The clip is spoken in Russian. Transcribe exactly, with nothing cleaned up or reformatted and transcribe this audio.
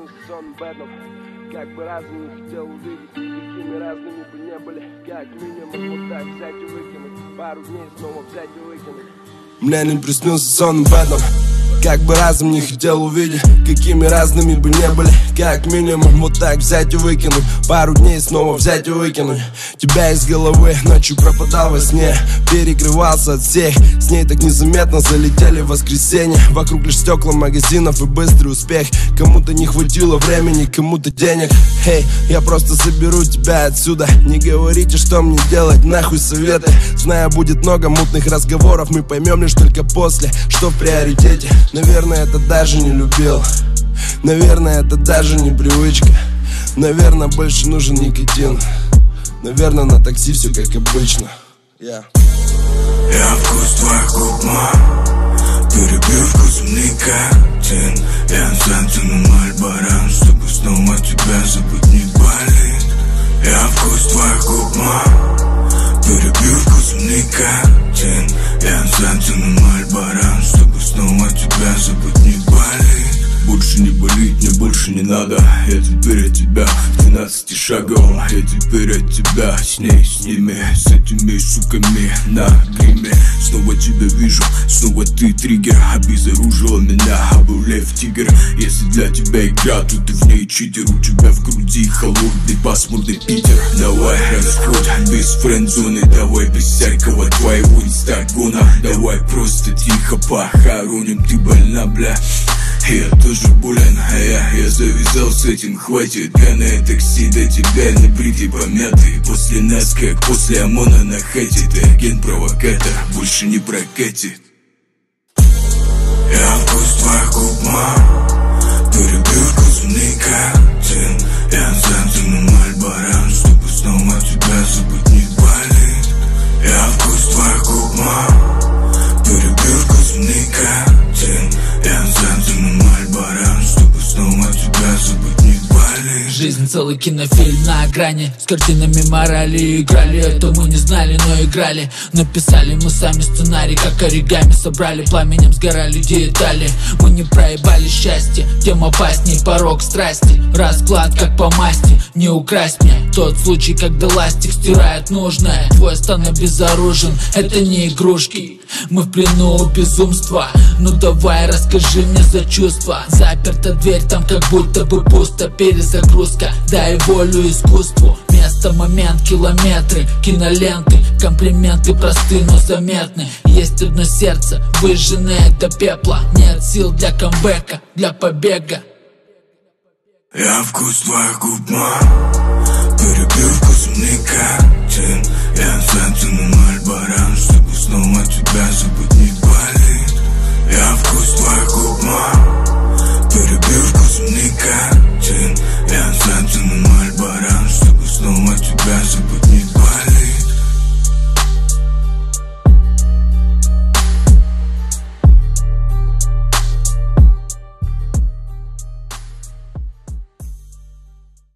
приснился сон Бэтмен. Как бы разум не хотел увидеть, какими разными бы не были. Как минимум вот так взять и выкинуть, пару дней снова взять и выкинуть. Мне не приснился сон Бэтмен. Как бы разум не хотел увидеть, какими разными бы не были. Как минимум вот так взять и выкинуть, пару дней снова взять и выкинуть. Тебя из головы ночью пропадал во сне, перекрывался от всех. С ней так незаметно залетели в воскресенье. Вокруг лишь стекла магазинов и быстрый успех. Кому-то не хватило времени, кому-то денег. Эй, я просто заберу тебя отсюда. Не говорите, что мне делать, нахуй советы. Знаю, будет много мутных разговоров, мы поймем лишь только после, что в приоритете. Наверное, это даже не любил. Наверное, это даже не привычка. Наверное, больше нужен никотин. Наверное, на такси все как обычно. yeah. Я вкус твоих губ, мам. Перебил вкус никотин. Я Сантином Альбаран, чтобы снова тебя забыть не болит. Я вкус твоих губ, мам. Перебил вкус никотин. Я Сантином Альбаран, чтобы снова тебя забыть не болит. Больше не болит, мне больше не надо. Я теперь от тебя в двенадцати шагом. Я теперь от тебя с ней, с ними, с этими суками на гриме. Снова тебя вижу, снова ты триггер. Обезоружила меня, обулев тигр. Если для тебя игра, то ты в ней читер. У тебя в груди холодный пасмурный Питер. Давай расход без френдзоны. Давай без всякого твоего инстагона. Давай просто тихо похороним. Ты больна, бля. Я тоже болен, а я, я завязал с этим, хватит. Пьяное такси до тебя, небритый, помятый. После нас, как после ОМОНа на хате. Ты агент-провокатор, больше не прокатит. Я вкус твоих губ, мам. Перебил вкус никотин. Я Сантином Альбаран, чтобы снова тебя забыть не болит. Я вкус твоих губ, мам. Перебил вкус никотин. Я Сантином Альбаран, чтобы снова тебя забыть не болит. Жизнь целый кинофильм на грани. С картинами морали играли. Это мы не знали, но играли. Написали мы сами сценарий, как оригами собрали. Пламенем сгорали детали. Мы не проебали счастье, тем опасней порог страсти. Расклад как по масти, не украсть мне. Тот случай, когда ластик стирает нужное. Твой стан обезоружен, это не игрушки. Мы в плену у безумства. Ну давай расскажи мне за чувства. Заперта дверь, там как будто бы пусто. Перезагрузка, дай волю искусству. Место, момент, километры, киноленты. Комплименты просты, но заметны. Есть одно сердце, выжженное до пепла. Нет сил для камбэка, для побега. Я вкус твоих губ, мам. Перебил вкус никотин. Я Сантином Альбаран, чтобы снова тебя забыть не болит.